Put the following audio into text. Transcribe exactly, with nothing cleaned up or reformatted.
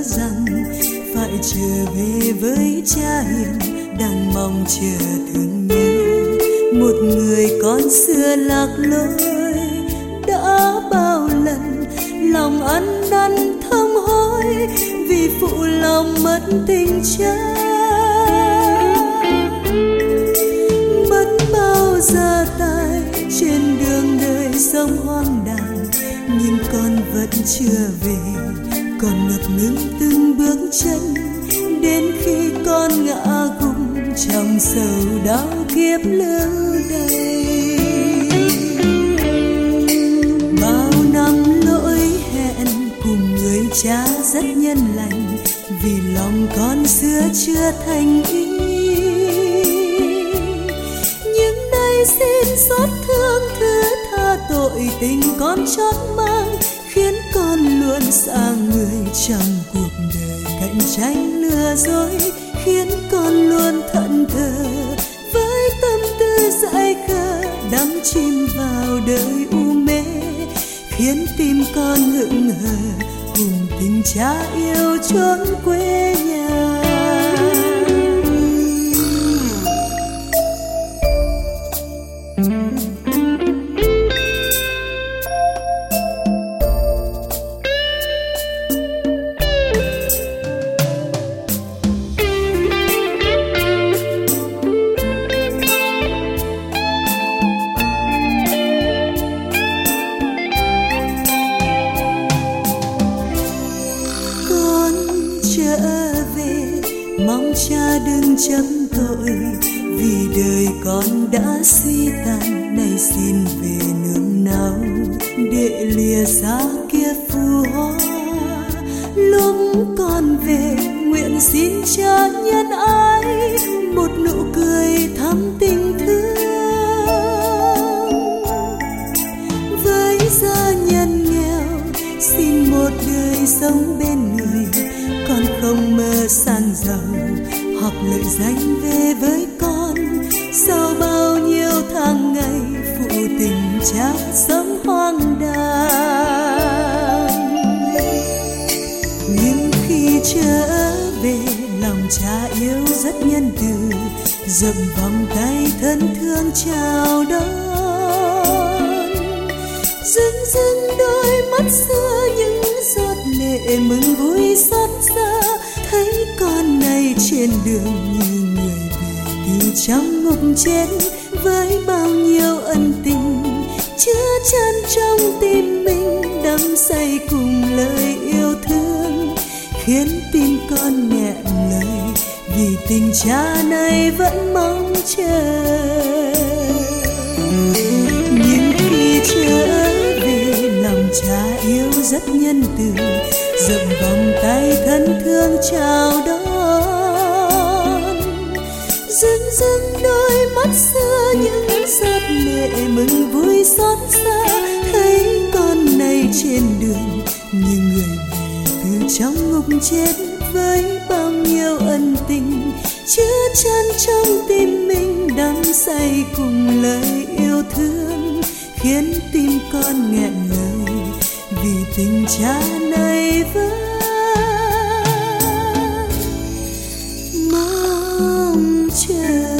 rằng phải trở về với cha hiền, đang mong chờ thương nhớ một người con xưa lạc lối. Đã bao lần lòng ăn năn thâm hối vì phụ lòng mất tình cha. Mất bao gia tài trên đường đời sống hoang đàng, nhưng con vẫn chưa về, còn ngập ngừng từng bước chân đến khi con ngã gục trong sầu đau kiếp lưu đày. Bao năm lỗi hẹn cùng người cha rất nhân lành, vì lòng con xưa chưa thành ý. Nhưng nay xin xót thương thứ tha tội tình con chót mang, khiến con luôn xa người trong cuộc đời cạnh tranh lừa dối, khiến con luôn thẫn thờ với tâm tư dại khờ đắm chìm vào đời u mê, khiến tim con hững hờ cùng tình cha yêu chốn quê nhà. Mong cha đừng chấp tội, vì đời con đã suy tàn. Nay xin về nương náu để lìa xa kia phù hoa. Lúc con về nguyện xin cha nhân ái một nụ cười thắm tình thương. Với gia nhân nghèo xin một đời sống bên người, con không mơ sang giàu hoặc lợi danh về với con. Sau bao nhiêu tháng ngày phụ tình cha sống hoang đàng, nhưng khi trở về lòng cha yêu rất nhân từ, rộng vòng tay thân thương chào đón. Rưng rưng đôi mắt xưa những giọt lệ mừng vui xót xa, thấy con này trên đường như người về từ trong ngục chết, với bao nhiêu ân tình chứa chan trong tim mình, đắm say cùng lời yêu thương, khiến tim con nghẹn lời vì tình cha này vẫn mong chờ. Nhưng khi trở về lòng cha yêu rất nhân từ, rộng vòng tay thân thương chào đón. Rưng rưng đôi mắt xưa những giọt lệ mừng vui xót xa, thấy con này trên đường như người về từ trong ngục chết, với bao nhiêu ân tình chứa chan trong tim mình, đắm say cùng lời yêu thương, khiến tim con nghẹn lời vì tình cha này vẫn mong chờ.